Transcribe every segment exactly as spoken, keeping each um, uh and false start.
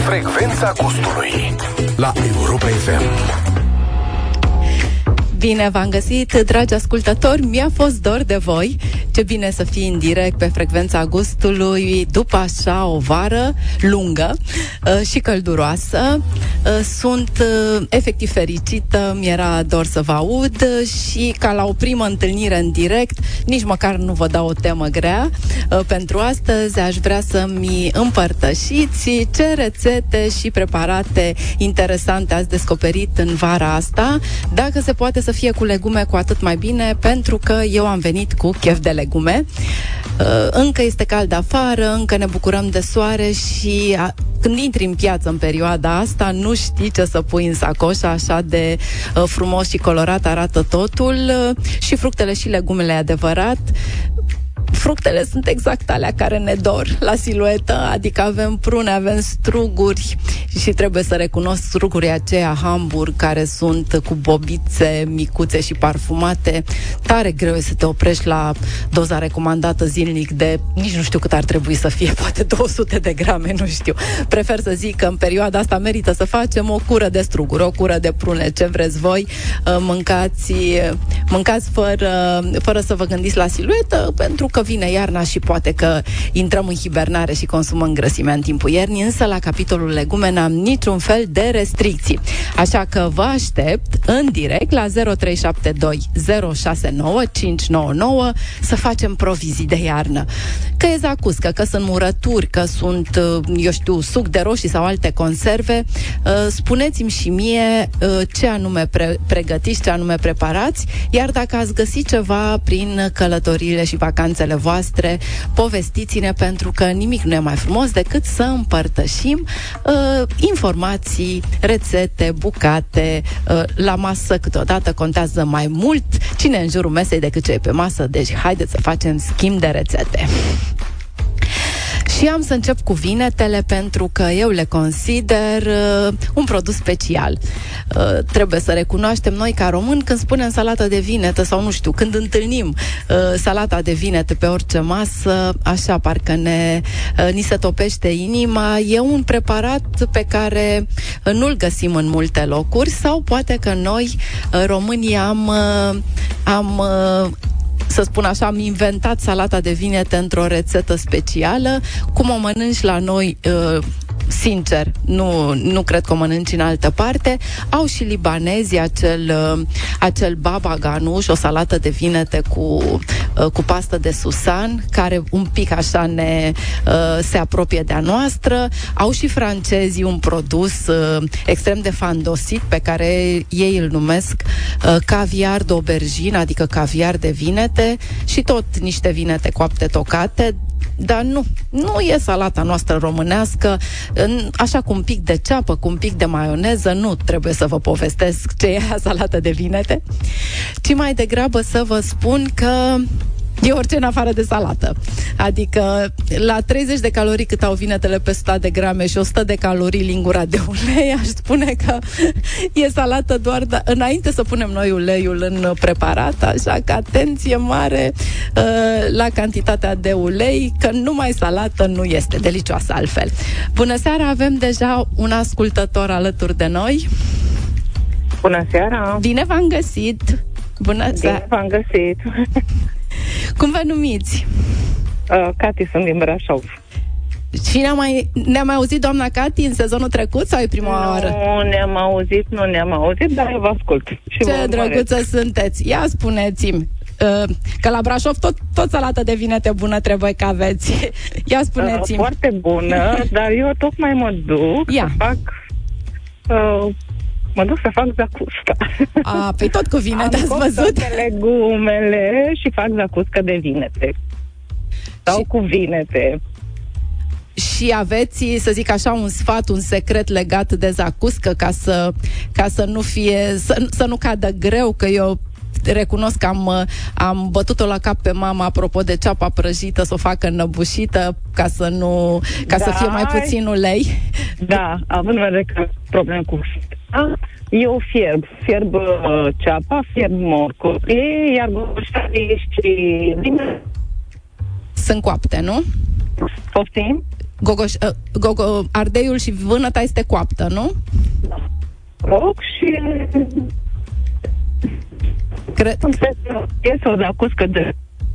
Frecvența gustului la Europa F M. Bine v-am găsit, dragi ascultători, mi-a fost dor de voi. Ce bine să fii în direct pe Frecvența Gustului după așa o vară lungă uh, și călduroasă. Uh, sunt uh, efectiv fericită, mi-era dor să vă aud și ca la o primă întâlnire în direct, nici măcar nu vă dau o temă grea. Uh, pentru astăzi aș vrea să-mi împărtășiți ce rețete și preparate interesante ați descoperit în vara asta. Dacă se poate să fie cu legume, cu atât mai bine, pentru că eu am venit cu chef de legume. Încă este cald afară, încă ne bucurăm de soare și a, când intri în piață în perioada asta, nu știi ce să pui în sacoșă, așa de uh, frumos și colorat arată totul, uh, și fructele și legumele, adevărat. Fructele sunt exact alea care ne dor la siluetă, adică avem prune, avem struguri și trebuie să recunosc strugurii aceia Hamburg care sunt cu bobițe micuțe și parfumate. Tare greu e să te oprești la doza recomandată zilnic de, nici nu știu cât ar trebui să fie, poate două sute de grame, nu știu. Prefer să zic că în perioada asta merită să facem o cură de struguri, o cură de prune, ce vreți voi. Mâncați, mâncați fără, fără să vă gândiți la siluetă, pentru că vine iarna și poate că intrăm în hibernare și consumăm grăsimea în timpul iernii, însă la capitolul legume n-am niciun fel de restricții. Așa că vă aștept în direct la zero trei șapte doi zero șase nouă cinci nouă nouă să facem provizii de iarnă. Că e zacuscă, că sunt murături, că sunt, eu știu, suc de roșii sau alte conserve, spuneți-mi și mie ce anume pre- pregătiți, ce anume preparați, iar dacă ați găsit ceva prin călătoriile și vacanțele voastre, povestiți-ne, pentru că nimic nu e mai frumos decât să împărtășim uh, informații, rețete, bucate. Uh, la masă câteodată contează mai mult cine e în jurul mesei decât ce e pe masă, deci haideți să facem schimb de rețete. Și am să încep cu vinetele, pentru că eu le consider uh, un produs special. Uh, trebuie să recunoaștem noi ca români, când spunem salată de vinete sau nu știu, când întâlnim uh, salata de vinete pe orice masă, așa parcă ne, uh, ni se topește inima. E un preparat pe care uh, nu-l găsim în multe locuri, sau poate că noi, uh, românii, am, uh, am uh, să spun așa, am inventat salata de vinete într-o rețetă specială. Cum o mănânci la noi, uh, sincer, nu, nu cred că o mănânci în altă parte. Au și libanezii acel, uh, acel baba ganoush, o salată de vinete cu, uh, cu pastă de susan, care un pic așa ne uh, se apropie de a noastră. Au și francezii un produs uh, extrem de fandosit, pe care ei îl numesc uh, caviar de aubergine, adică caviar de vinete, și tot niște vinete coapte tocate. Dar nu, nu e salata noastră românească, așa cu un pic de ceapă, cu un pic de maioneză. Nu trebuie să vă povestesc ce e salată de vinete, ci mai degrabă să vă spun că e orice în afară de salată. Adică la treizeci de calorii cât au vinetele pe o sută de grame și o sută de calorii lingura de ulei, aș spune că e salată doar da, înainte să punem noi uleiul în preparat, așa că atenție mare uh, la cantitatea de ulei, că numai salată nu este delicioasă altfel. Bună seara, avem deja un ascultător alături de noi. Bună seara! Bine v-am găsit! Bună seara! Bine v-am găsit! Cum vă numiți? Uh, Cati, sunt din Brașov. Și ne-am mai, ne-am mai auzit, doamna Cati, în sezonul trecut sau e prima nu, oară? Nu ne-am auzit, nu ne-am auzit, dar eu vă ascult. Și ce drăguță sunteți! Ia spuneți-mi, uh, că la Brașov tot, tot salată de vinete bună trebuie că aveți. Ia spuneți-mi. Uh, foarte bună, dar eu tocmai mă duc Ia. să fac... Uh, Mă duc să fac zacusca. A, păi tot cu vinete, ați văzut? Am legumele și fac zacusca de vinete. Sau și... cu vinete. Și aveți, să zic așa, un sfat, un secret legat de zacuscă, ca să, ca să nu fie, să, să nu cadă greu, că eu recunosc că am, am bătut-o la cap pe mama apropo de ceapa prăjită, să o facă înnăbușită, ca să nu, ca da, să fie mai puțin ulei. Da, având în vedere că problem cu eu fierb, fierb uh, ceapa, fierb morcovii, iar buștarii și vine sunt coapte, nu? Poftim? Gogoș, uh, gogo, ardeiul și vânăta este coaptă, nu? Rog și... Cred... Este o zacuscă de...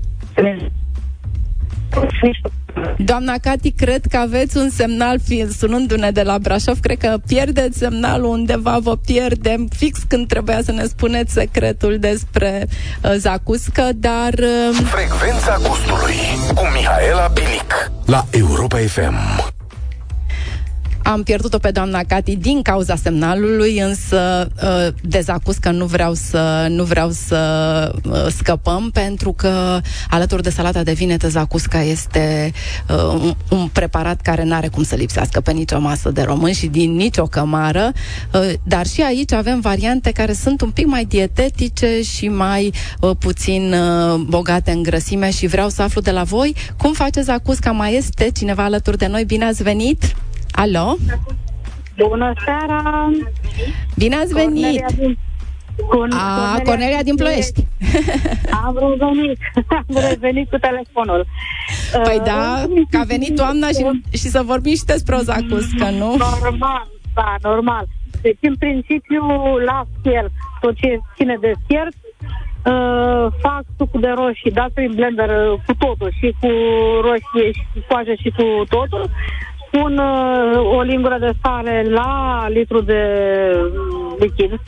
Doamna Cati, cred că aveți un semnal, fiind sunându-ne de la Brașov, cred că pierdeți semnalul undeva, vă pierdem fix când trebuia să ne spuneți secretul despre uh, zacuscă, dar... Uh... Frecvența gustului cu Mihaela Bilic la Europa F M. Am pierdut-o pe doamna Cati din cauza semnalului, însă de zacuscă nu vreau să nu vreau să scăpăm, pentru că alături de salata de vinete, zacusca este un, un preparat care n-are cum să lipsească pe nicio masă de român și din nicio cămară, dar și aici avem variante care sunt un pic mai dietetice și mai puțin bogate în grăsime și vreau să aflu de la voi cum faceți zacusca. Mai este cineva alături de noi? Bine ați venit! Alo? Bună seara! Bine ați venit! Cornelia din, Con, A, Cornelia, Cornelia din Ploiești. Am revenit. Am revenit cu telefonul. Păi da, că a venit toamna și, și să vorbim și despre o zacuscă, nu? Normal, da, normal. Deci, în principiu, la fiert, tot ce ține de fiert, uh, fac sucul de roșii, dat prin blender cu totul, și cu roșie, și cu coajă, și cu totul. Pun uh, o lingură de sare la litru de lichid. Uh,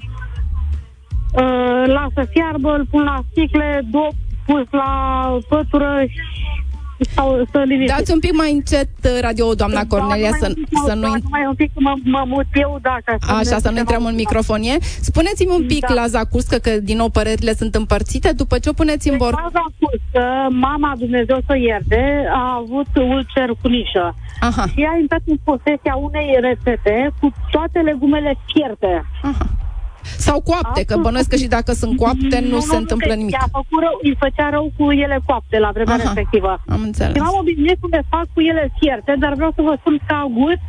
lasă fiarbă, îl pun la sticle, dop, pus la pătură sau să liniște. Dați un pic mai încet radio, doamna Cornelia, să, să nu... Mai un pic mă, mă mut eu, dacă... Așa, să nu intrăm în microfonie. Spuneți-mi un pic da. la zacuscă, că din nou părerile sunt împărțite, după ce o puneți în bord... La zacuscă, mama, Dumnezeu să ierte, a avut ulcer cu nișă. Aha. Și a intrat în posesia unei rețete cu toate legumele fierte. Aha. Sau coapte, că bănuiesc că și dacă sunt coapte nu, nu se nu, întâmplă nimic. I-a făcut rău, îi făcea rău cu ele coapte la vremea Aha, respectivă. am înțeles. Și m-am obișnuit cum le fac cu ele fierte, dar vreau să vă spun că gust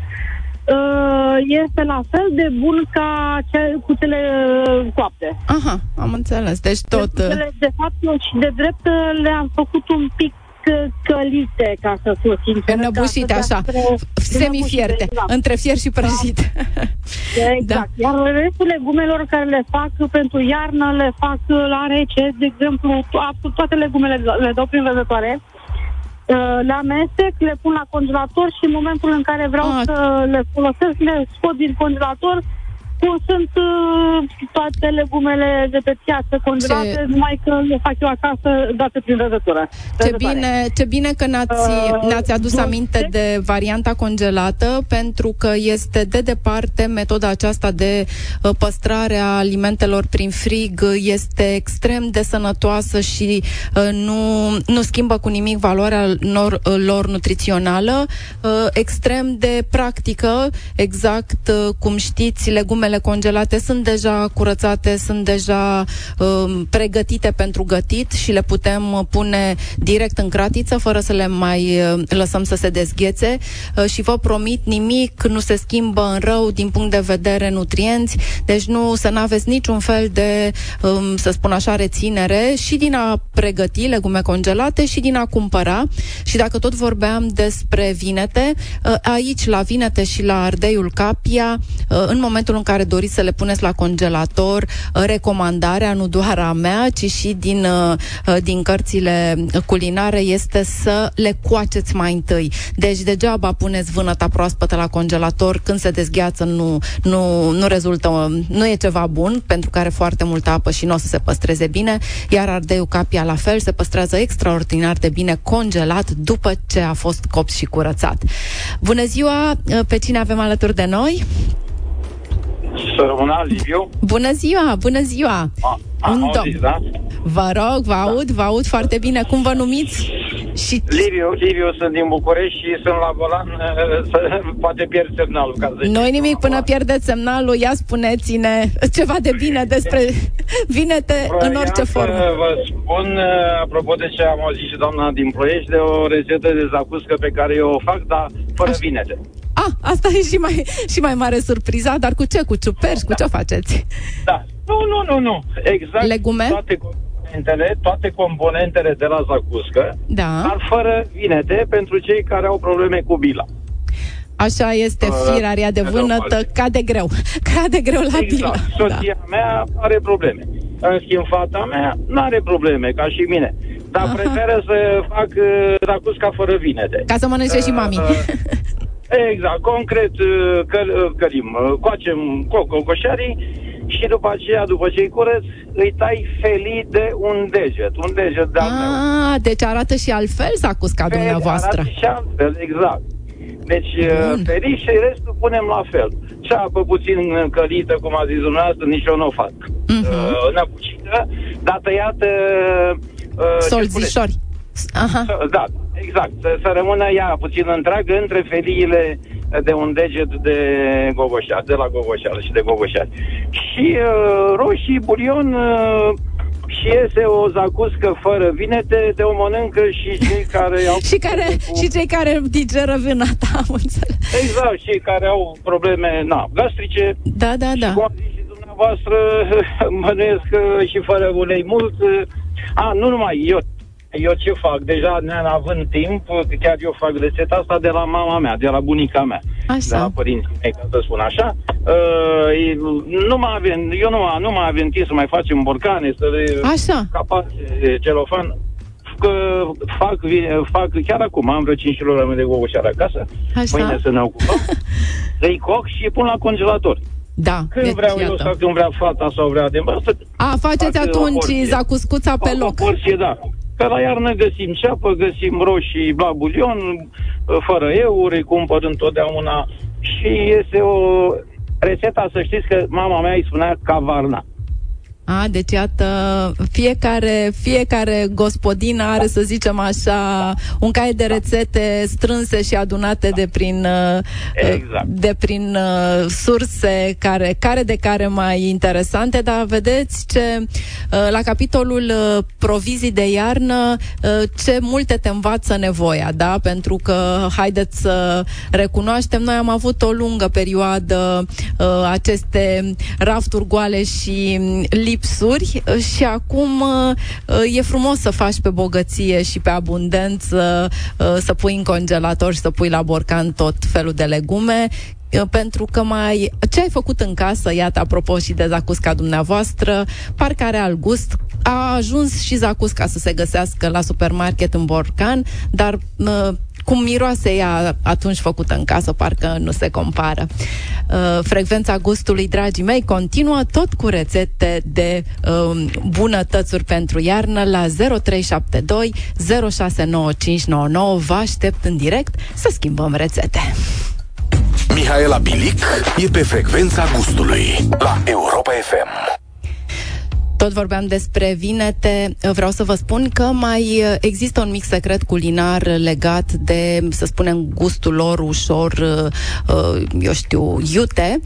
uh, este la fel de bun ca ce, cu cele coapte. Aha, am înțeles. Deci tot... De, de, de fapt, și de drept le-am făcut un pic călite, ca să fiu sincer. Înăbușite, așa, semifierte, da. Între fier și prăjit. Da. Exact. Da. Iar restul legumelor care le fac pentru iarnă, le fac la rece, de exemplu, absolut toate legumele le dau prin văzătoare, le amestec, le pun la congelator și în momentul în care vreau A. să le folosesc, le scot din congelator. Cum sunt uh, toate legumele de pe piață congelate, ce... numai că le fac eu acasă, date prin răzătură. Ce bine, ce bine că ne-ați, uh, ne-ați adus uh, aminte de varianta congelată, pentru că este de departe metoda aceasta de uh, păstrare a alimentelor prin frig, este extrem de sănătoasă și uh, nu, nu schimbă cu nimic valoarea lor, uh, lor nutrițională, uh, extrem de practică, exact uh, cum știți, legumele congelate sunt deja curățate, sunt deja um, pregătite pentru gătit și le putem pune direct în cratiță fără să le mai uh, lăsăm să se dezghețe uh, și vă promit, nimic nu se schimbă în rău din punct de vedere nutrienți, deci nu să n-aveți niciun fel de, um, să spun așa, reținere și din a pregăti legume congelate și din a cumpăra. Și dacă tot vorbeam despre vinete, uh, aici la vinete și la ardeiul Capia, uh, în momentul în care doriți să le puneți la congelator, recomandarea nu doar a mea, ci și din, din cărțile culinare este să le coaceți mai întâi. Deci degeaba puneți vânăta proaspătă la congelator, când se dezgheață nu, nu, nu rezultă, nu e ceva bun, pentru că are foarte multă apă și nu o să se păstreze bine, iar ardeiul Capia la fel se păstrează extraordinar de bine congelat după ce a fost copt și curățat. Bună ziua! Pe cine avem alături de noi? Să rămână, Liviu. Bună ziua, bună ziua. A, am auzit, da? Vă rog, vă aud, da. vă aud foarte bine. Cum vă numiți? Și... Liviu, Liviu, sunt din București și sunt la volan, să poate pierd semnalul. Ca să Nu-i nimic până pierdeți semnalul, ia spuneți-ne ceva de bine despre vinete în orice formă. Vă spun, apropo de ce am auzit și doamna din Ploiești, de o rețetă de zacuscă pe care eu o fac, dar fără Așa. vinete. Ah, asta e și mai, și mai mare surpriza, dar cu ce? Cu ciuperci? Da. Cu ce faceți? Da. Nu, nu, nu, nu. Exact. Legume? Toate componentele, toate componentele de la zacuscă, da. dar fără vinete pentru cei care au probleme cu bila. Așa este firea de vânătă, cade greu. Cade greu la exact. bilă. Soția da. mea are probleme. În schimb, fata mea nu are probleme, ca și mine. Dar Aha. preferă să fac zacusca fără vinete. Ca să mănânce uh, și mami. Exact. Concret, că, călim, coacem cocoșarii și după aceea, după ce-i curăț, îi tai felii de un deget. Un deget de-al meu. Ah, deci arată și altfel zacusca Fel, dumneavoastră. Arată și altfel, exact. Deci Bun. felii și restul punem la fel. Ceapă puțin călită, cum a zis dumneavoastră, nici eu nu o fac. Uh-huh. Uh, năpucită, dar tăiată... Uh, solzișori. Aha. Da, exact. Să, să rămână ea puțin întreagă între feliile de un deget de gogoșar, de la gogoșar și de gogoșar. Și uh, roșii, bulion uh, și iese o zacuscă fără vinete, de o mănâncă și cei care au... și, care, cu... și cei care digeră vânata, am înțeles. Exact, cei care au probleme na, gastrice. Da, da, da. Și cum a zis și dumneavoastră, mănuiesc și fără ulei mult. A, nu numai eu. Eu ce fac? Deja neavând timp, chiar eu fac rețeta asta de la mama mea, de la bunica mea. Așa. De la părinții mei, ca să spun așa. Uh, nu mai avem, eu nu, nu mai avem timp să mai facem borcane, să le capace celofan. Că fac, fac chiar acum, am vreo cinci kilograme de gogoșar acasă. Așa. Mâine să ne ocupăm. Îi coc și pun la congelator. Da, când deci, vreau iată. eu sau când vrea fata sau vrea de bă, A, faceți atunci zacuscuța pe loc. O porție, da. Că la iarnă găsim ceapă, găsim roșii la bulion, fără euri, cumpăr întotdeauna. Și este o rețeta, să știți că mama mea îi spunea cavarna. A, deci iată, fiecare, fiecare gospodină are, să zicem așa, un caiet de rețete strânse și adunate de prin, exact. de prin surse care, care de care mai interesante, dar vedeți ce la capitolul provizii de iarnă, ce multe te învață nevoia, da? Pentru că, haideți să recunoaștem, noi am avut o lungă perioadă aceste rafturi goale și lipsuri și acum e frumos să faci pe bogăție și pe abundență, să pui în congelator și să pui la borcan tot felul de legume, pentru că mai... Ce ai făcut în casă, iată, apropo și de zacusca dumneavoastră, parcă are alt gust. A ajuns și zacusca să se găsească la supermarket în borcan, dar cum miroase ea atunci făcută în casă, parcă nu se compară. Uh, frecvența gustului, dragii mei, continuă tot cu rețete de uh, bunătățuri pentru iarnă la zero trei șapte doi zero șase nouă cinci nouă nouă. Vă aștept în direct să schimbăm rețete. Mihaela Bilic e pe Frecvența Gustului la Europa F M. Tot vorbeam despre vinete, vreau să vă spun că mai există un mic secret culinar legat de, să spunem, gustul lor ușor, eu știu, iute.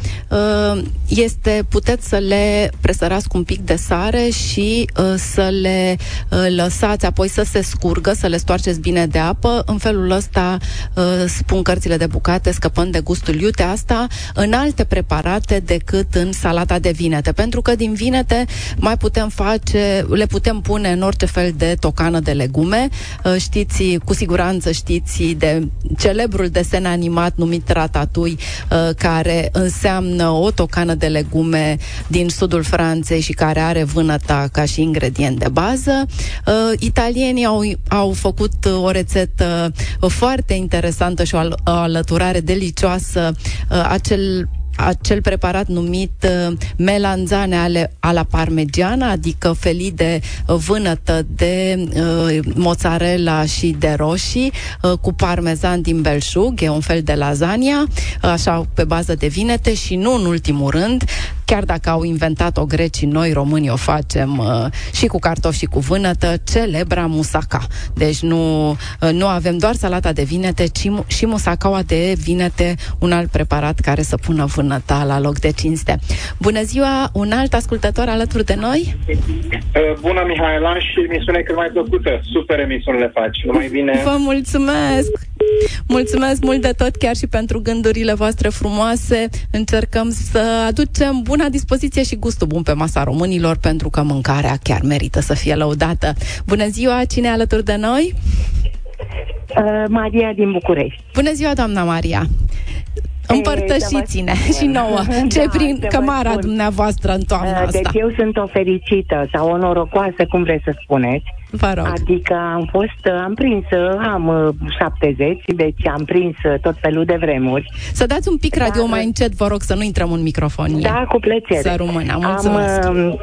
Este, puteți să le presărați cu un pic de sare și să le lăsați apoi să se scurgă, să le stoarceți bine de apă. În felul ăsta spun cărțile de bucate, scăpând de gustul iute, asta în alte preparate decât în salata de vinete, pentru că din vinete mai putem face, le putem pune în orice fel de tocană de legume. Știți, cu siguranță știți de celebrul desen animat numit Ratatouille, care înseamnă o tocană de legume din sudul Franței și care are vânăta ca și ingredient de bază. Italienii au, au făcut o rețetă foarte interesantă și o, al- o alăturare delicioasă, acel acel preparat numit uh, melanzane ale, alla parmegiana, adică felii de uh, vânătă de uh, mozzarella și de roșii uh, cu parmezan din belșug, e un fel de lasagna, uh, așa pe bază de vinete și nu în ultimul rând, chiar dacă au inventat-o grecii, noi românii o facem uh, și cu cartofi și cu vânătă, celebra musaca. Deci nu, uh, nu avem doar salata de vinete, ci și musacaua de vinete, un alt preparat care să pună vânăta la loc de cinste. Bună ziua, un alt ascultător alături de noi? Uh, bună, Mihaela, și emisiune cât mai plăcută. Super emisiune le faci, numai bine. Vă mulțumesc! Mulțumesc mult de tot, chiar și pentru gândurile voastre frumoase. Încercăm să aducem buna dispoziție și gustul bun pe masa românilor, pentru că mâncarea chiar merită să fie lăudată. Bună ziua, cine e alături de noi? Uh, Maria din București. Bună ziua, doamna Maria! Împărtășiți-ne și nouă ce Da, prin să vă cămara spun. dumneavoastră în toamna Uh, asta. Deci eu sunt o fericită sau o norocoasă, cum vreți să spuneți. Vă rog. Adică am fost, am prins, am uh, șaptezeci, deci am prins uh, tot felul de vremuri. Să dați un pic radio Da. mai încet, vă rog, să nu intrăm în microfonie. Da, cu plăcere. Să rămână, Am, mulțumesc. uh,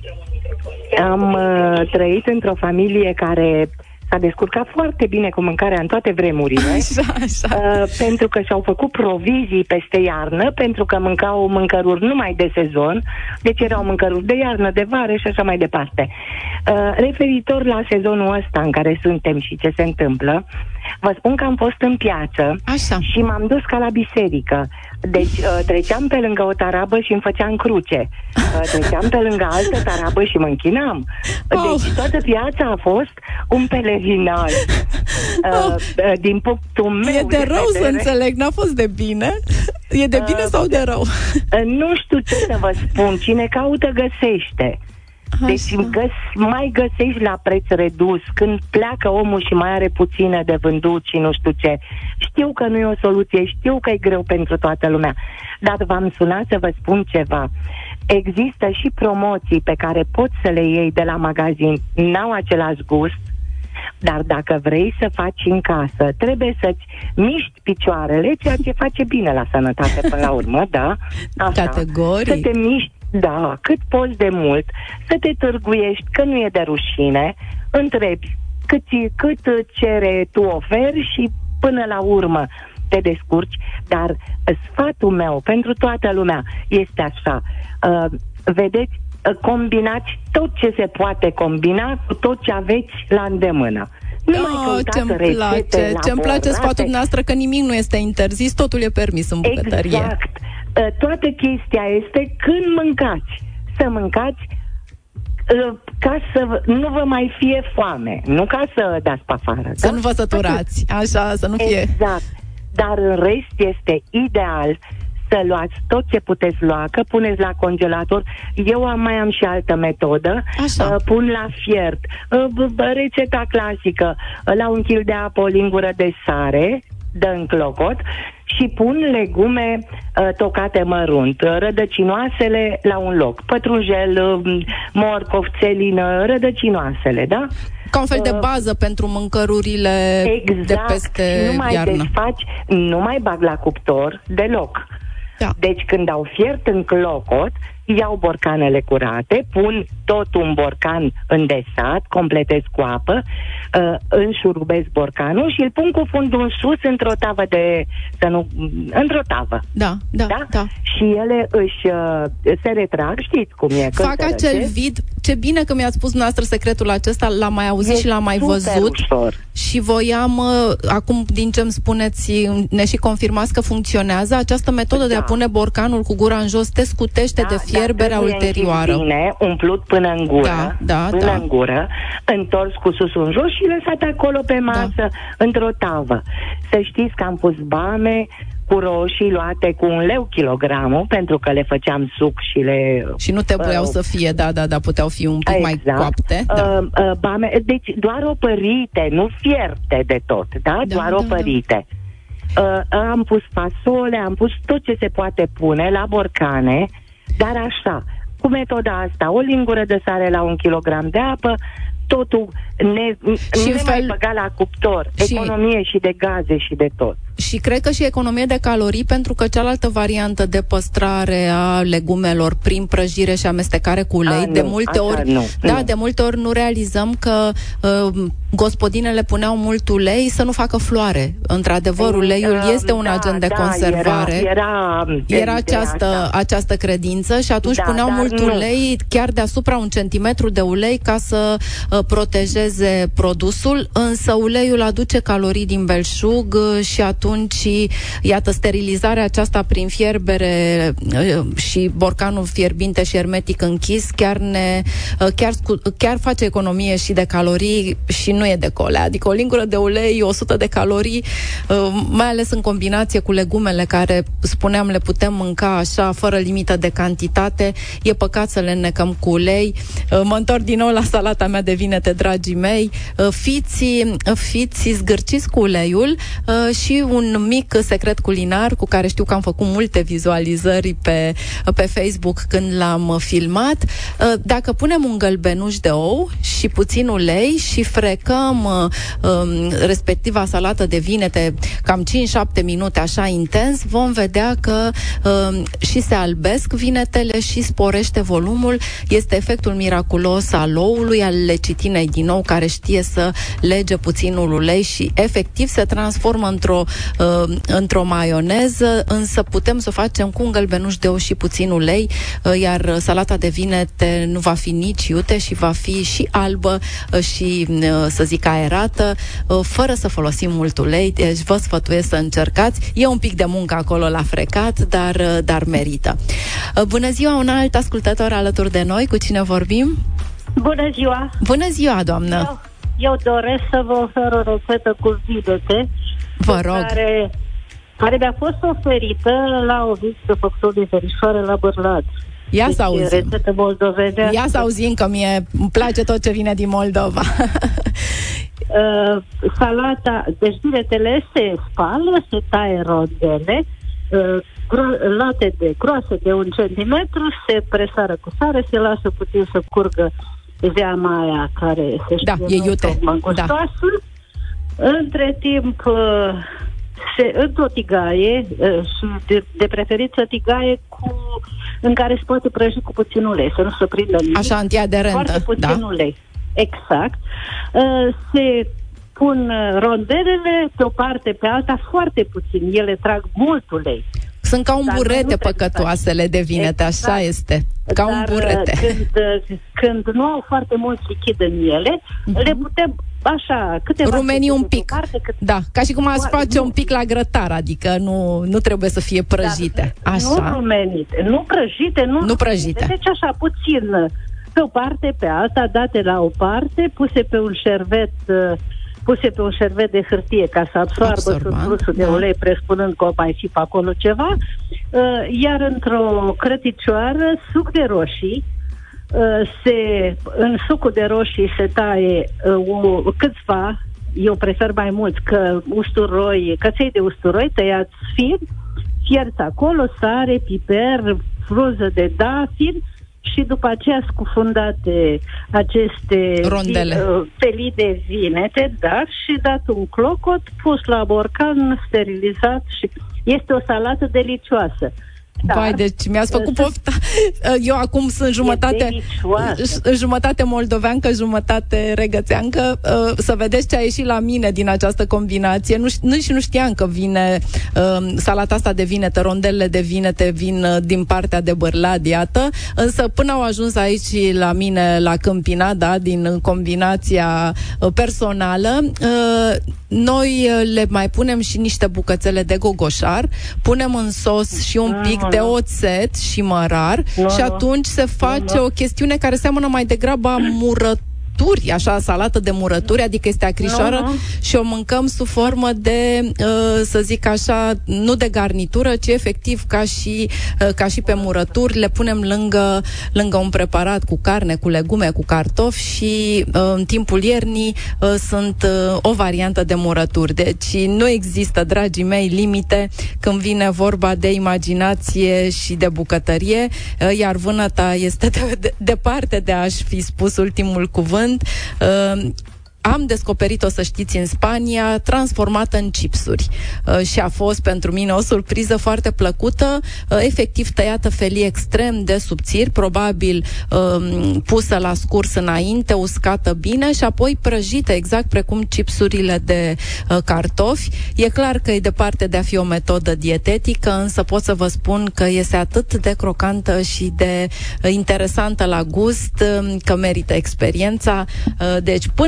am uh, trăit într-o familie care s-a descurcat foarte bine cu mâncarea în toate vremurile. Așa, așa. Uh, pentru că și-au făcut provizii peste iarnă, pentru că mâncau mâncăruri numai de sezon, deci erau mâncăruri de iarnă, de vară și așa mai departe. Uh, referitor la sezonul ăsta în care suntem și ce se întâmplă, vă spun că am fost în piață Așa. și m-am dus ca la biserică. Deci uh, treceam pe lângă o tarabă și îmi făceam cruce. Uh, treceam pe lângă altă tarabă și mă închinam. Oh. Deci toată piața a fost un pelerinaj. Uh, Oh. uh, din punctul meu E de rău să vedere, înțeleg, n-a fost de bine? E de bine Uh, sau de rău? uh, nu știu ce să vă spun. Cine caută, găsește. Deci Așa. găs, mai găsești la preț redus. Când pleacă omul și mai are puțină de vândut și nu știu ce. Știu că nu e o soluție, știu că e greu pentru toată lumea, dar v-am sunat să vă spun ceva. Există și promoții pe care poți să le iei de la magazin. N-au același gust, dar dacă vrei să faci în casă, trebuie să-ți miști picioarele, ceea ce face bine la sănătate până la urmă, da? Așa. Categoric. Să te miști, da, cât poți de mult, să te târguiești, că nu e de rușine, întrebi cât, cât cere, tu oferi și până la urmă te descurci, dar sfatul meu pentru toată lumea este așa, uh, vedeți, uh, combinați tot ce se poate combina cu tot ce aveți la îndemână. Nu mai Oh, căutați ce-mi rețete place, ce-mi place elaborate. sfatul dumneavoastră că nimic nu este interzis, totul e permis în bucătărie. Exact. Uh, Toată chestia este când mâncați. Să mâncați uh, ca să vă- nu vă mai fie foame. Nu ca să dați pe afară. Să da? nu vă săturați, așa, să nu fie... Exact. Dar în rest este ideal să luați tot ce puteți lua, că puneți la congelator. Eu am, mai am și altă metodă. Așa. Uh, pun la fiert. Uh, b- b- rețeta clasică. Uh, la un kil de apă, o lingură de sare, dă în clocot, și pun legume uh, tocate mărunt. Uh, rădăcinoasele la un loc. Pătrunjel, uh, morcov, țelină, rădăcinoasele, da? Ca un fel de Uh, bază pentru mâncărurile Exact. de peste Și nu mai iarnă. desfaci, nu mai bag la cuptor deloc. Da. Deci când au fiert în clocot, iau borcanele curate, pun tot un borcan îndesat, completez cu apă, uh, înșurubez borcanul și îl pun cu fundul în sus într-o tavă de... Să nu, într-o tavă. Da, da, da. da. Și ele își uh, se retrag, știți cum e. când Fac se acel răcesc. vid. Ce bine că mi-ați spus dumneavoastră secretul acesta, l-am mai auzit E și l-am mai super văzut. ușor. Și voiam, uh, acum din ce îmi spuneți, ne și confirmați că funcționează, această metodă Da. de a pune borcanul cu gura în jos te scutește de fierberea dar trebuie ulterioară. închis bine, umplut până în gură, Da, da, până da. în gură, întors cu susul în jos și lăsat acolo pe masă, da. într-o tavă. Să știți că am pus bame cu roșii luate cu un leu kilogramul, pentru că le făceam suc și le... Și nu trebuiau uh, să fie, da, da, da, puteau fi un pic mai exact. coapte. Da. Uh, uh, bame, deci doar opărite, nu fierte de tot, da? Da, doar da, opărite. Uh, am pus fasole, am pus tot ce se poate pune la borcane, dar așa, cu metoda asta, o lingură de sare la un kilogram de apă, totul ne, Și ne în mai fel- băga la cuptor, și- economie și de gaze și de tot. Și cred că și economie de calorii, pentru că cealaltă variantă de păstrare a legumelor prin prăjire și amestecare cu ulei, A, de nu, multe asta ori, nu, da, nu. de multe ori nu realizăm că uh, gospodinele puneau mult ulei să nu facă floare. Într-adevăr, uleiul Uh, este un da, agent de da, conservare. Era, era, Era ideea această, asta. această credință și atunci Da, puneau dar mult nu. ulei, chiar deasupra un centimetru de ulei ca să uh, protejeze produsul, însă uleiul aduce calorii din belșug uh, și atunci atunci, iată, sterilizarea aceasta prin fierbere și borcanul fierbinte și hermetic închis chiar ne chiar, chiar face economie și de calorii și nu e de colea. Adică o lingură de ulei, o sută de calorii, mai ales în combinație cu legumele care, spuneam, le putem mânca așa, fără limită de cantitate. E păcat să le înnecăm cu ulei. Mă întorc din nou la salata mea de vinete, dragii mei. Fiți, fiți zgârciți cu uleiul și un mic secret culinar cu care știu că am făcut multe vizualizări pe, pe Facebook când l-am filmat. Dacă punem un gălbenuș de ou și puțin ulei și frecăm respectiva salată de vinete cam cinci șapte minute așa intens, vom vedea că și se albesc vinetele și sporește volumul. Este efectul miraculos al oului, al lecitinei din nou, care știe să lege puținul ulei și efectiv se transformă într-o, uh, într-o maioneză, însă putem să o facem cu un gălbenuș de ou și puțin ulei, uh, iar salata de vinete nu va fi nici iute și va fi și albă uh, și, uh, să zic, aerată, uh, fără să folosim mult ulei. Deci vă sfătuiesc să încercați. E un pic de muncă acolo la frecat, dar, uh, dar merită. Uh, bună ziua, un alt ascultător alături de noi. Cu cine vorbim? Bună ziua! Bună ziua, doamnă! Eu, eu doresc să vă ofer o rețetă cu vinete. Vă rog! Care, care mi-a fost oferită la o vizită făcută de verișoare la Bârlad. Ia deci, să auzim! Rețetă moldovenească. Ia să auzim, că mie îmi place tot ce vine din Moldova. uh, salata, deci vinetele se spală, se taie rondele, uh, late de groase de un centimetru, se presară cu sare, se lasă puțin să curgă zeama aia care se știe da, e iute. Da. Între timp se într-o tigaie și de, de preferință tigaie cu, în care se poate prăji cu puțin ulei, să nu se prindă nimic. Așa, antiaderentă. Foarte puțin da. ulei. Exact. Se pun rondelele pe o parte, pe alta, foarte puțin. Ele trag mult ulei. Sunt ca un Dar burete păcătoasele de vinete, exact. Așa este. Ca Dar un burete. Când, când nu au foarte mult lichid în ele, uh-huh. le putem așa, câteva... Rumeni un pic. Parte, cât... Da, ca și cum ați face nu. un pic la grătar, adică nu, nu trebuie să fie prăjite. Dar, așa. Nu rumenite, nu prăjite, nu, nu prăjite. Deci așa, puțin, pe o parte, pe alta, date la o parte, puse pe un șervet... puse pe un șervet de hârtie ca să absoarbă surplusul de ulei, prespunând că o mai fi pe acolo ceva, iar într-o crăticioară suc de roșii, se, în sucul de roșii se taie o, câțiva, eu prefer mai mult, că usturoi, căței de usturoi tăiați fin, fierți acolo, sare, piper, frunză de dafin, și după aceea scufundate aceste rondele, vi, felii de vinete, da, și dat un clocot, pus la borcan, sterilizat și este o salată delicioasă. Dar, Vai, deci mi-ați făcut uh, pofta. Eu acum sunt jumătate jumătate moldoveancă, jumătate regățeancă. Uh, să vedeți ce a ieșit la mine din această combinație. Nu, nu, și nu știam că vine uh, salata asta de vinete, rondele de vinete vin uh, din partea de Bârlad, iată. Însă până au ajuns aici la mine, la Câmpina, da, din combinația uh, personală, uh, noi uh, le mai punem și niște bucățele de gogoșar, punem în sos și un pic de oțet și mărar no, și atunci se face no, no. o chestiune care seamănă mai degrabă a murături, așa, salată de murături, adică este acrișoară no, no. și o mâncăm sub formă de, uh, să zic așa, nu de garnitură, ci efectiv ca și, uh, ca și pe murături. Le punem lângă, lângă un preparat cu carne, cu legume, cu cartofi și uh, în timpul iernii uh, sunt uh, o variantă de murături. Deci nu există, dragii mei, limite când vine vorba de imaginație și de bucătărie, uh, iar vânăta este de, de, departe de a-și fi spus ultimul cuvânt. Uh, am descoperit-o, să știți, în Spania, transformată în chipsuri. Uh, și a fost pentru mine o surpriză foarte plăcută, uh, efectiv tăiată felii extrem de subțiri, probabil uh, pusă la scurs înainte, uscată bine și apoi prăjită, exact precum chipsurile de uh, cartofi. E clar că e departe de a fi o metodă dietetică, însă pot să vă spun că este atât de crocantă și de uh, interesantă la gust, uh, că merită experiența. Uh, deci până și chipsuri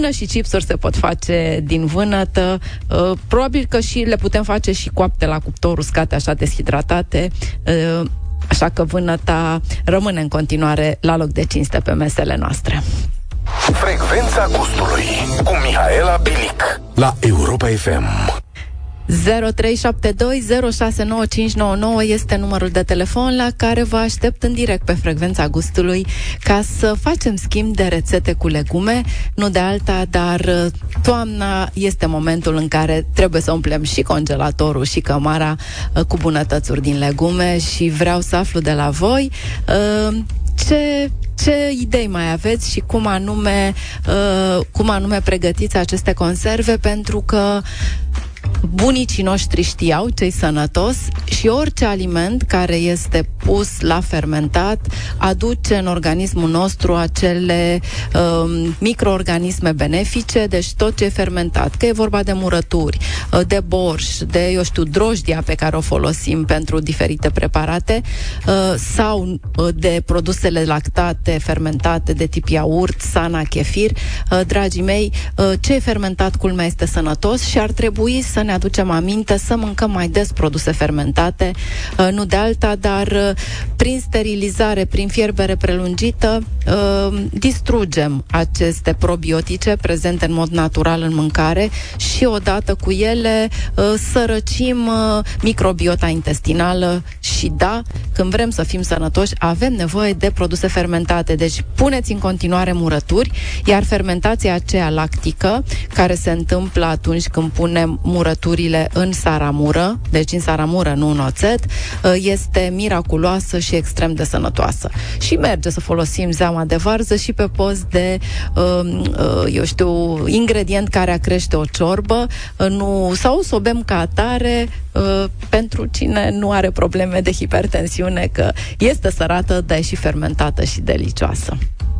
chipsuri se pot face din vânătă, uh, probabil că și le putem face și coapte la cuptor, uscate așa deshidratate, uh, așa că vânăta rămâne în continuare la loc de cinste pe mesele noastre. Frecvența gustului cu Mihaela Bilic la Europa F M. zero trei șapte doi zero șase nouă cinci nouă nouă este numărul de telefon la care vă aștept în direct pe Frecvența Gustului ca să facem schimb de rețete cu legume, nu de alta, dar toamna este momentul în care trebuie să umplem și congelatorul și cămara cu bunătățuri din legume și vreau să aflu de la voi ce Ce idei mai aveți și cum anume, uh, cum anume pregătiți aceste conserve, pentru că bunicii noștri știau ce-i sănătos și orice aliment care este pus la fermentat aduce în organismul nostru acele um, microorganisme benefice, deci tot ce e fermentat, că e vorba de murături, de borș, de, eu știu, drojdia pe care o folosim pentru diferite preparate uh, sau de produsele lactate fermentate de tip iaurt, sana, chefir. Uh, dragii mei, uh, ce e fermentat, culmea, este sănătos și ar trebui să ne aducem aminte să mâncăm mai des produse fermentate, uh, nu de alta, dar uh, prin sterilizare, prin fierbere prelungită, uh, distrugem aceste probiotice prezente în mod natural în mâncare și odată cu ele uh, sărăcim uh, microbiota intestinală și da, când vrem să fim sănătoși, avem nevoie de produse fermentate. Deci puneți în continuare murături, iar fermentația aceea lactică, care se întâmplă atunci când punem murăturile în saramură, deci în saramură, nu în oțet, este miraculoasă și extrem de sănătoasă. Și merge să folosim zeama de varză și pe post de, eu știu, ingredient care a crește o ciorbă, nu, sau să o bem ca atare, pentru cine nu are probleme de hipertensiune, că este sărată, dar e și fermentată și delicioasă.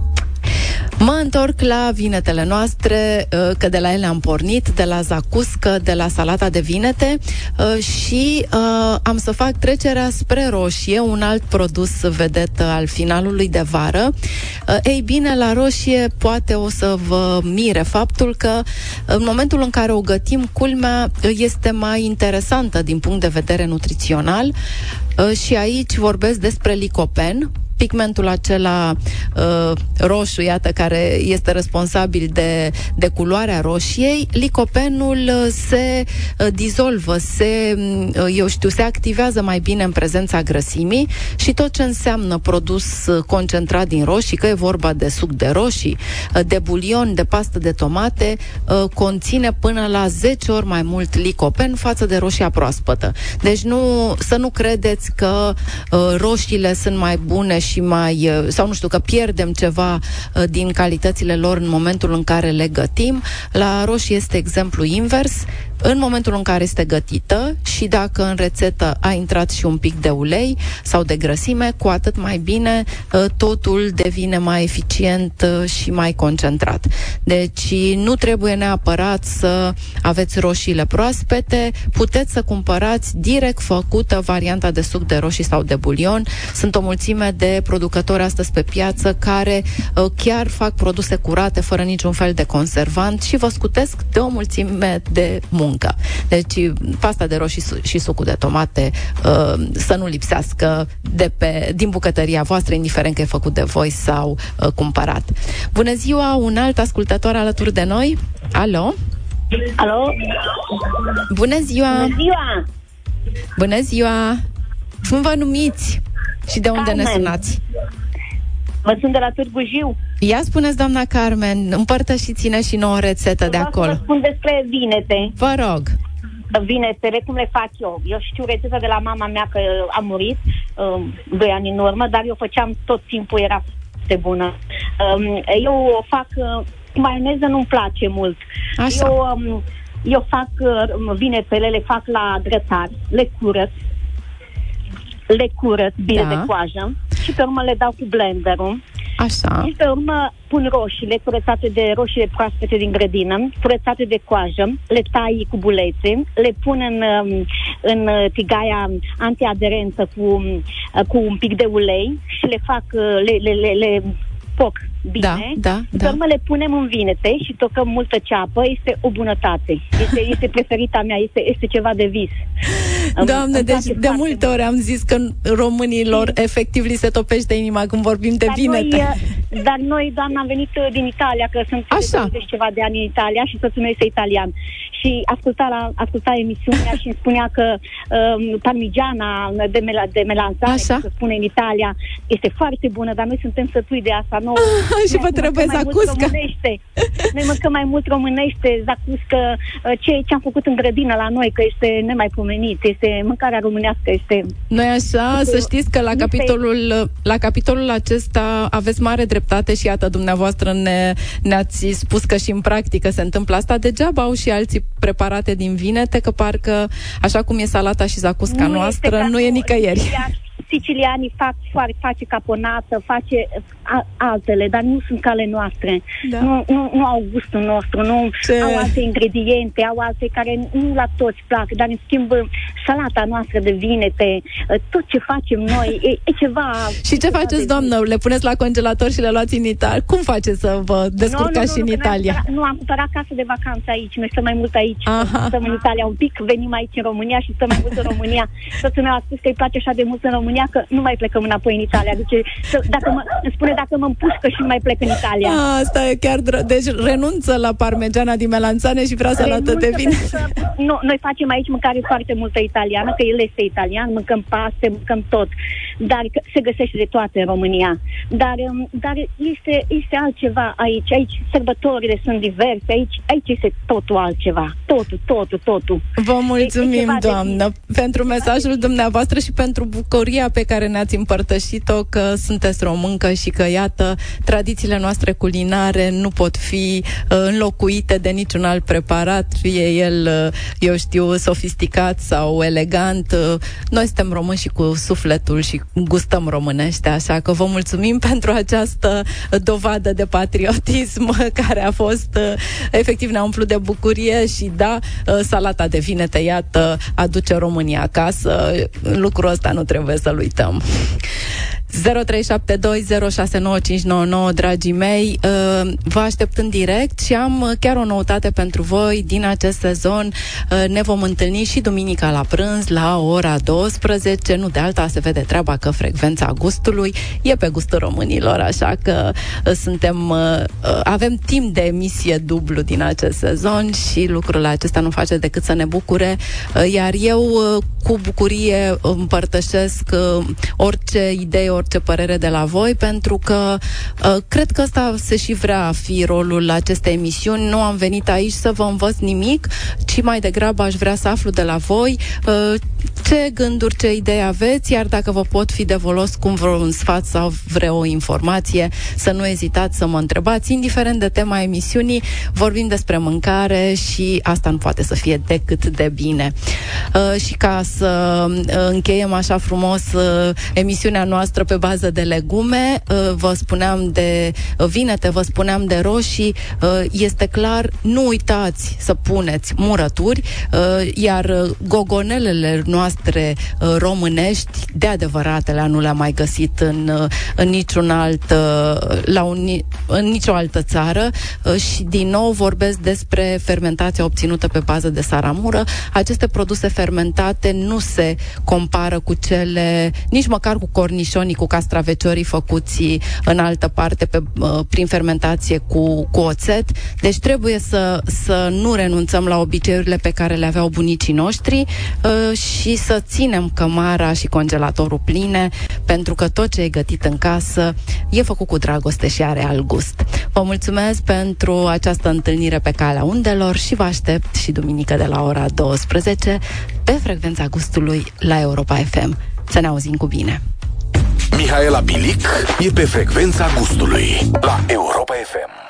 Mă întorc la vinetele noastre, că de la ele am pornit, de la zacuscă, de la salata de vinete, și am să fac trecerea spre roșie, un alt produs vedetă al finalului de vară. Ei bine, la roșie poate o să vă mire faptul că în momentul în care o gătim, culmea este mai interesantă din punct de vedere nutrițional, și aici vorbesc despre licopen, pigmentul acela uh, roșu, iată, care este responsabil de, de culoarea roșiei. Licopenul se uh, dizolvă, se, uh, eu știu, se activează mai bine în prezența grăsimii și tot ce înseamnă produs uh, concentrat din roșii, că e vorba de suc de roșii, uh, de bulion, de pastă de tomate, uh, conține până la zece ori mai mult licopen față de roșia proaspătă. Deci nu, să nu credeți că uh, roșiile sunt mai bune și mai, sau nu știu, că pierdem ceva uh, din calitățile lor în momentul în care le gătim. La roșii este exemplu invers. În momentul în care este gătită și dacă în rețetă a intrat și un pic de ulei sau de grăsime, cu atât mai bine, totul devine mai eficient și mai concentrat. Deci nu trebuie neapărat să aveți roșiile proaspete, puteți să cumpărați direct făcută varianta de suc de roșii sau de bulion. Sunt o mulțime de producători astăzi pe piață care chiar fac produse curate, fără niciun fel de conservant și vă scutesc de o mulțime de muncă. Deci pasta de roșii și sucul de tomate uh, să nu lipsească de pe, din bucătăria voastră, indiferent că e făcut de voi sau uh, cumpărat. Bună ziua, un alt ascultător alături de noi. Alo? Alo? Bună ziua! Bună ziua! Bună ziua! Cum vă numiți? Și de unde Carmen. ne sunați? Vă sunt de la Târgu Jiu. Ia spuneți, doamna Carmen, împărtășiți-ne și nouă rețetă de acolo. Vreau să vă spun despre vinete. Vă rog. Vinetele, cum le fac eu. Eu știu rețeta de la mama mea, că a murit um, doi ani în urmă, dar eu făceam tot timpul, era foarte bună. Um, eu o fac, uh, maioneză nu-mi place mult. Așa. Eu, um, eu fac uh, vinetele, le fac la grătar, le curăț, le curăț bine Da. de coajă și pe urmă le dau cu blenderul. Așa. Și pe urmă pun roșiile curățate de roșiile proaspete din grădină, curățate de coajă, le tai cu bulețe, le pun în, în tigaia antiaderență cu, cu un pic de ulei și le fac, le, le, le, le foc bine, da, da, da. Urmă le punem în vinete și tocăm multă ceapă, este o bunătate. Este, este preferita mea, este, este ceva de vis. Doamne, deci de multe ori am zis că românilor efectiv li se topește inima când vorbim de dar vinete. Noi, dar noi, doamna, am venit din Italia, că sunt de douăzeci ceva de ani în Italia și soțul meu este italian. Și asculta, la, asculta emisiunea și îmi spunea că um, parmigiana de, mela, de melanzane, se spune în Italia, este foarte bună, dar noi suntem sătui de asta. Noi, și vă trebuie zacuscă. Noi mâncăm mai mult românește, zacuscă, ce, ce am făcut în grădină la noi, că este nemaipomenit, este mâncarea românească, este... Noi așa, este, să știți că la capitolul, la capitolul acesta aveți mare dreptate și iată, dumneavoastră ne, ne-ați spus că și în practică se întâmplă asta. Degeaba au și alții preparate din vinete, că parcă, așa cum e salata și zacusca nu noastră, nu e nicăieri. Sicilianii fac, face caponată, face a, altele, dar nu sunt cale noastre. Da. Nu, nu, nu au gustul nostru, nu ce? Au alte ingrediente, au alte care nu la toți plac, dar în schimb salata noastră de vinete, tot ce facem noi, e, e ceva... Și ce faceți, doamnă? Le puneți la congelator și le luați în Italia? Cum faceți să vă descurcați nu, nu, și nu, în Italia? Nu, am cumpărat casă de vacanță aici, noi stăm mai mult aici, stăm în Italia un pic, venim aici în România și stăm mai mult în România. Soțul meu a spus că îi place așa de mult în România că nu mai plecăm înapoi în Italia. Deci, dacă mă, îmi spune dacă mă împușcă și nu mai plec în Italia. A, asta e chiar dră... Deci renunță la parmegiana di melanzane și vrea salată de vin. Nu, noi facem aici mâncare foarte multă italiană, că el este italian, mâncăm paste, mâncăm tot. Dar se găsește de toate în România. Dar, dar este, este altceva aici. Aici sărbătorile sunt diverse. Aici, aici este totul altceva. Totul, totul, totul. Vă mulțumim, doamnă, de... pentru mesajul dumneavoastră și pentru bucuria pe care ne-ați împărtășit-o că sunteți româncă și că, iată, tradițiile noastre culinare nu pot fi uh, înlocuite de niciun alt preparat, fie el, uh, eu știu, sofisticat sau elegant. Uh, noi suntem români și cu sufletul și gustăm românește, așa că vă mulțumim pentru această dovadă de patriotism care a fost, uh, efectiv ne-a umplut de bucurie și da, uh, salata de vinete, iată, aduce România acasă. Lucrul ăsta nu trebuie să-l uităm. zero trei șapte doi zero șase nouă cinci nouă nouă, dragii mei, vă aștept în direct și am chiar o noutate pentru voi din acest sezon. Ne vom întâlni și duminica la prânz la ora douăsprezece, nu de alta se vede treaba că Frecvența Gustului e pe gustul românilor, așa că suntem, avem timp de emisie dublu din acest sezon și lucrul acesta nu face decât să ne bucure, iar eu cu bucurie împărtășesc orice idee, orice părere de la voi, pentru că uh, cred că ăsta se și vrea a fi rolul acestei emisiuni. Nu am venit aici să vă învăț nimic, ci mai degrabă aș vrea să aflu de la voi uh, ce gânduri, ce idei aveți, iar dacă vă pot fi de folos cu vreun sfat sau vreo informație, să nu ezitați să mă întrebați, indiferent de tema emisiunii. Vorbim despre mâncare și asta nu poate să fie decât de bine. Uh, și ca să uh, încheiem așa frumos uh, emisiunea noastră pe bază de legume, uh, vă spuneam de vinete, vă spuneam de roșii, uh, este clar, nu uitați să puneți murături, uh, iar gogonelele noastre uh, românești, de adevăratele, nu le-am mai găsit în, uh, în niciun alt uh, la un, în nicio altă țară uh, și din nou vorbesc despre fermentația obținută pe bază de saramură. Aceste produse fermentate nu se compară cu cele, nici măcar cu cornișonii, cu castraveciorii făcuți în altă parte pe, uh, prin fermentație cu, cu oțet. Deci trebuie să, să nu renunțăm la obiceiurile pe care le aveau bunicii noștri uh, și să ținem cămara și congelatorul pline, pentru că tot ce e gătit în casă e făcut cu dragoste și are alt gust. Vă mulțumesc pentru această întâlnire pe Calea Undelor și vă aștept și duminică de la ora douăsprezece pe Frecvența Gustului la Europa F M. Să ne auzim cu bine! Mihaela Bilic e pe Frecvența Gustului la Europa F M.